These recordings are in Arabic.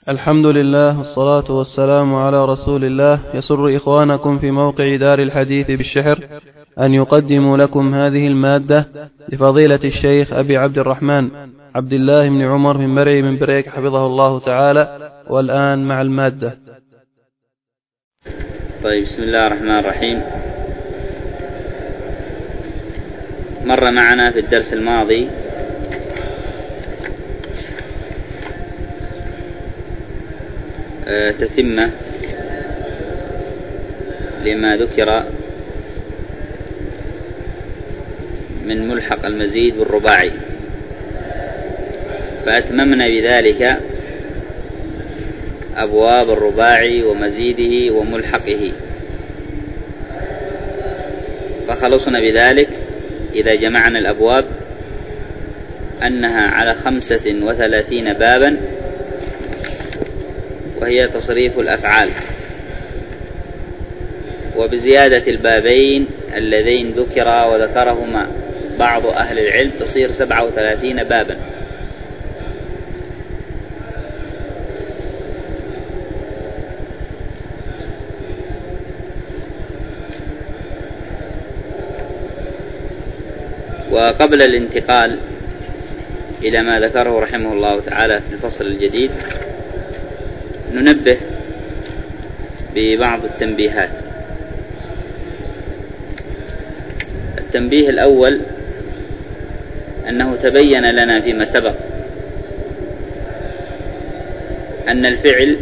الحمد لله والصلاة والسلام على رسول الله. يسر إخوانكم في موقع دار الحديث بالشحر أن يقدموا لكم هذه المادة لفضيلة الشيخ أبي عبد الرحمن عبد الله بن عمر بن مرعي من بريك حفظه الله تعالى. والآن مع المادة. طيب، بسم الله الرحمن الرحيم. مر معنا في الدرس الماضي تتمة لما ذكر من ملحق المزيد والرباعي، فأتممنا بذلك أبواب الرباعي ومزيده وملحقه، فخلصنا بذلك إذا جمعنا الأبواب أنها على 35 بابا، وهي تصريف الأفعال، وبزيادة البابين اللذين وذكرهما بعض أهل العلم تصير 37 بابا. وقبل الانتقال إلى ما ذكره رحمه الله تعالى في الفصل الجديد، ننبه ببعض التنبيهات. التنبيه الأول أنه تبين لنا فيما سبق أن الفعل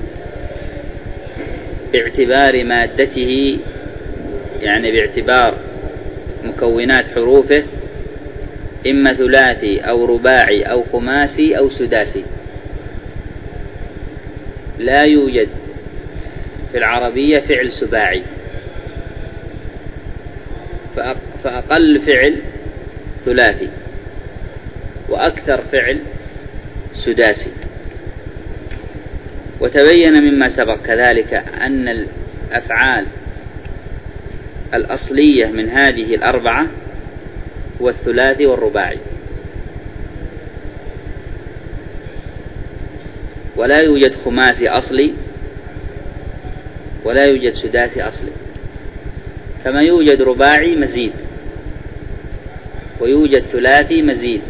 باعتبار مادته، يعني باعتبار مكونات حروفه، إما ثلاثي أو رباعي أو خماسي أو سداسي. لا يوجد في العربية فعل سباعي، فأقل فعل ثلاثي، وأكثر فعل سداسي. وتبين مما سبق كذلك أن الأفعال الأصلية من هذه الأربعة هو الثلاثي والرباعي، ولا يوجد خماسي أصلي ولا يوجد سداسي أصلي، كما يوجد رباعي مزيد ويوجد ثلاثي مزيد،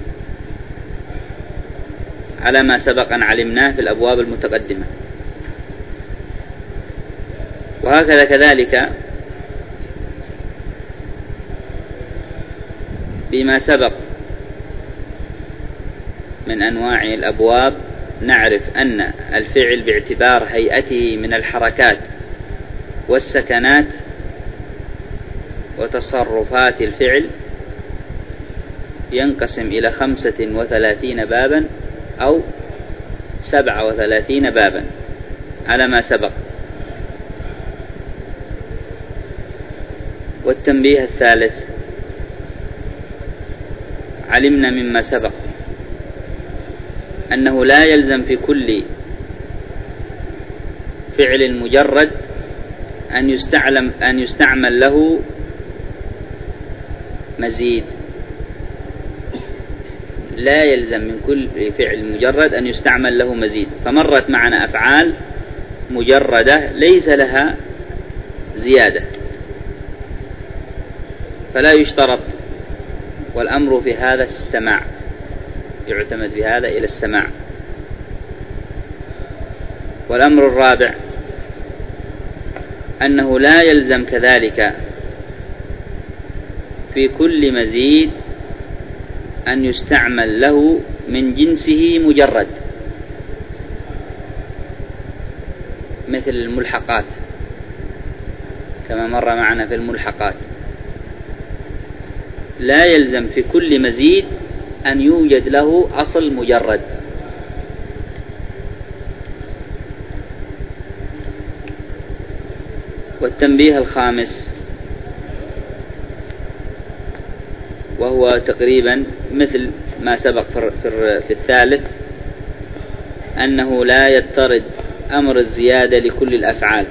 على ما سبق أن علمناه في الأبواب المتقدمة. وهكذا كذلك بما سبق من أنواع الأبواب نعرف أن الفعل باعتبار هيئته من الحركات والسكنات وتصرفات الفعل ينقسم إلى 35 بابا أو 37 بابا على ما سبق. والتنبيه الثالث، علمنا مما سبق أنه لا يلزم في كل فعل مجرد أن يستعمل له مزيد. لا يلزم من كل فعل مجرد أن يستعمل له مزيد، فمرت معنا أفعال مجردة ليس لها زيادة، فلا يشترط. والأمر في هذا السماع، يعتمد في هذا إلى السماع. والأمر الرابع أنه لا يلزم كذلك في كل مزيد أن يستعمل له من جنسه مجرد، مثل الملحقات كما مر معنا في الملحقات. لا يلزم في كل مزيد أن يوجد له أصل مجرد. والتنبيه الخامس، وهو تقريبا مثل ما سبق في الثالث، أنه لا يضطرد أمر الزيادة لكل الأفعال،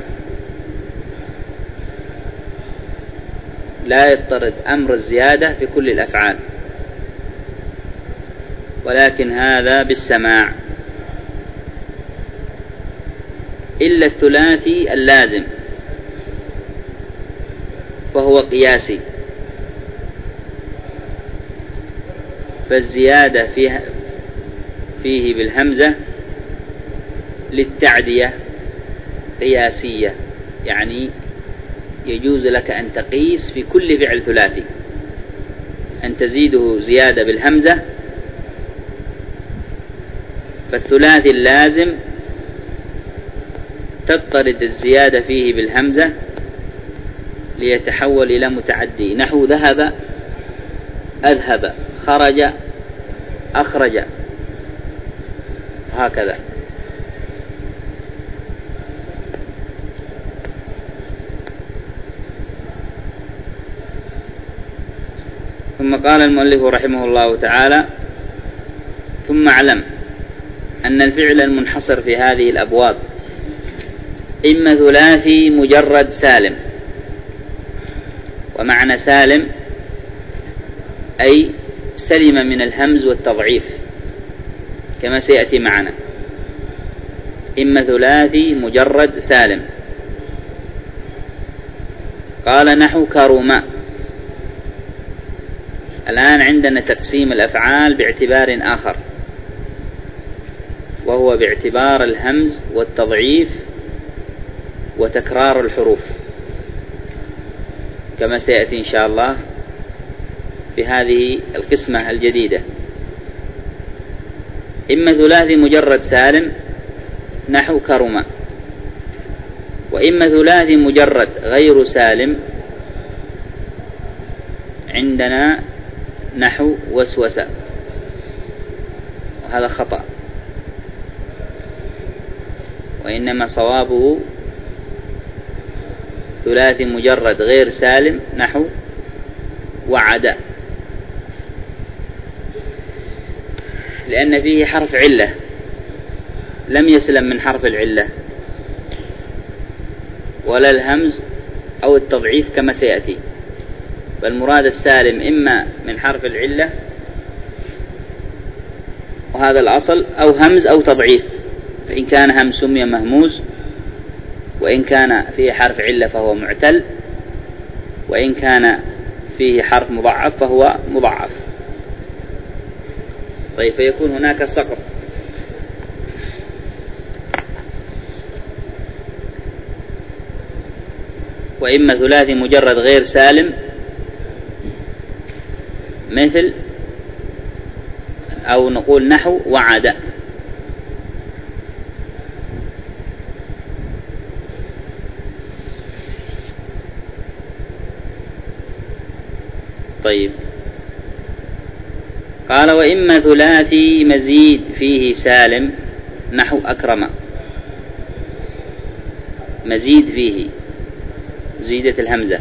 لا يضطرد أمر الزيادة في كل الأفعال، ولكن هذا بالسماع. إلا الثلاثي اللازم فهو قياسي، فالزيادة فيه بالهمزة للتعدية قياسية، يعني يجوز لك أن تقيس في كل فعل ثلاثي أن تزيده زيادة بالهمزة، فالثلاثي اللازم تضطرد الزيادة فيه بالهمزة ليتحول إلى متعدي، نحو ذهب أذهب، خرج أخرج، هكذا. ثم قال المؤلف رحمه الله تعالى: ثم اعلم أن الفعل المنحصر في هذه الأبواب إما ثلاثي مجرد سالم، ومعنى سالم أي سلم من الهمز والتضعيف كما سيأتي معنا، إما ثلاثي مجرد سالم. قال نحو كرم. الآن عندنا تقسيم الأفعال باعتبار آخر، وهو باعتبار الهمز والتضعيف وتكرار الحروف كما سيأتي إن شاء الله في هذه القسمة الجديدة. إما ثلاثي مجرد سالم نحو كرم، وإما ثلاثي مجرد غير سالم عندنا نحو وسوسة، وهذا خطأ، وإنما صوابه ثلاثي مجرد غير سالم نحو وعد، لأن فيه حرف علة لم يسلم من حرف العلة ولا الهمز أو التضعيف كما سيأتي، فالمراد السالم إما من حرف العلة وهذا الأصل، أو همز أو تضعيف، فإن كان همز سمي مهموز، وإن كان فيه حرف علة فهو معتل، وإن كان فيه حرف مضعف فهو مضعف. طيب، فيكون هناك سقط. وإما ثلاثي مجرد غير سالم مثل، أو نقول نحو وعد. طيب، قال وإما ثلاثي مزيد فيه سالم نحو أكرم، مزيد فيه زيدة الهمزة.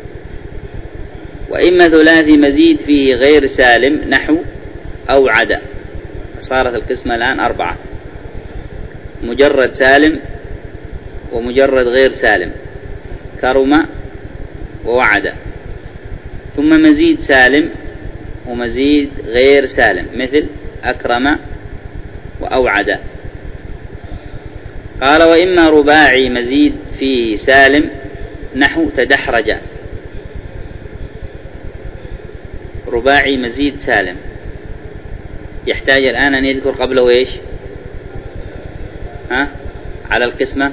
وإما ثلاثي مزيد فيه غير سالم نحو أوعد. صارت القسمة الآن 4: مجرد سالم ومجرد غير سالم، كرم ووعد، ثم مزيد سالم ومزيد غير سالم مثل أكرم وأوعد. قال وإما رباعي مزيد فيه سالم نحو تدحرج، رباعي مزيد سالم يحتاج الآن أن يذكر قبله إيش؟ على القسمة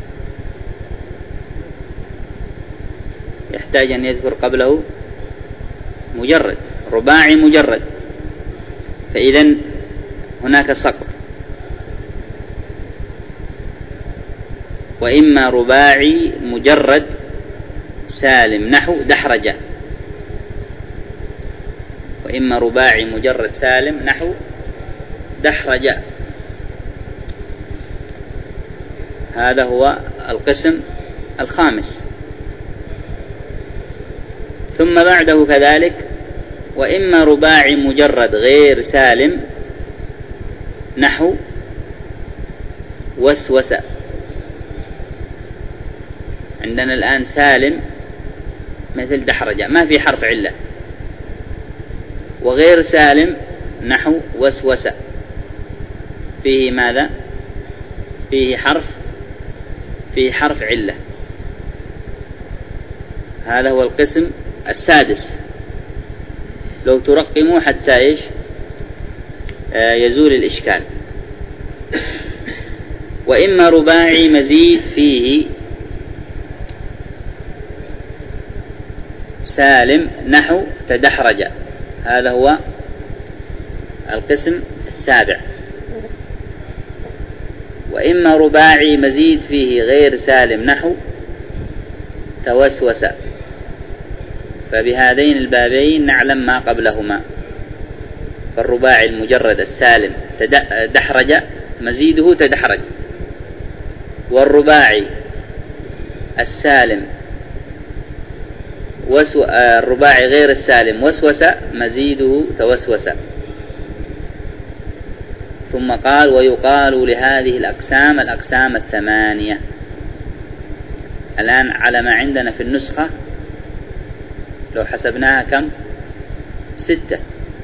يحتاج أن يذكر قبله مجرد، رباعي مجرد، فإذن هناك سقط. وإما رباعي مجرد سالم نحو دحرج، وإما رباعي مجرد سالم نحو دحرج. هذا هو القسم الخامس. ثم بعده كذلك وإما رباعي مجرد غير سالم نحو وسوسة. عندنا الآن سالم مثل دحرج ما في حرف علة، وغير سالم نحو وسوسة فيه ماذا؟ فيه حرف فيه حرف علة. هذا هو القسم السادس. لو ترقموا حتى إيش يزول الإشكال. وإما رباعي مزيد فيه سالم نحو تدحرج. هذا هو القسم السابع. وإما رباعي مزيد فيه غير سالم نحو توسوس. فبهذين البابين نعلم ما قبلهما. فالرباعي المجرد السالم دحرج مزيده تدحرج، والرباعي السالم الرباعي غير السالم وسوس مزيده توسوس. ثم قال ويقال لهذه الأقسام الثمانية. الآن على ما عندنا في النسخة لو حسبناها كم؟ 6.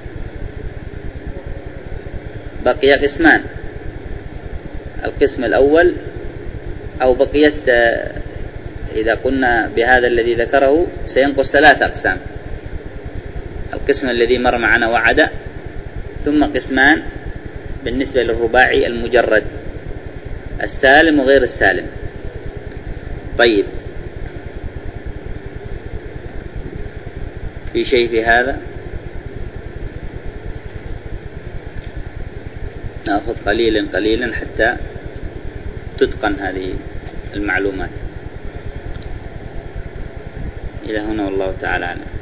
بقي قسمان. القسم الأول أو بقيت إذا قلنا بهذا الذي ذكره سينقص 3 أقسام. القسم الذي مر معنا وعد، ثم قسمان بالنسبة للرباعي المجرد السالم وغير السالم. طيب، في شيء في هذا؟ نأخذ قليلا قليلا حتى تتقن هذه المعلومات. إلى هنا والله تعالى أعلم.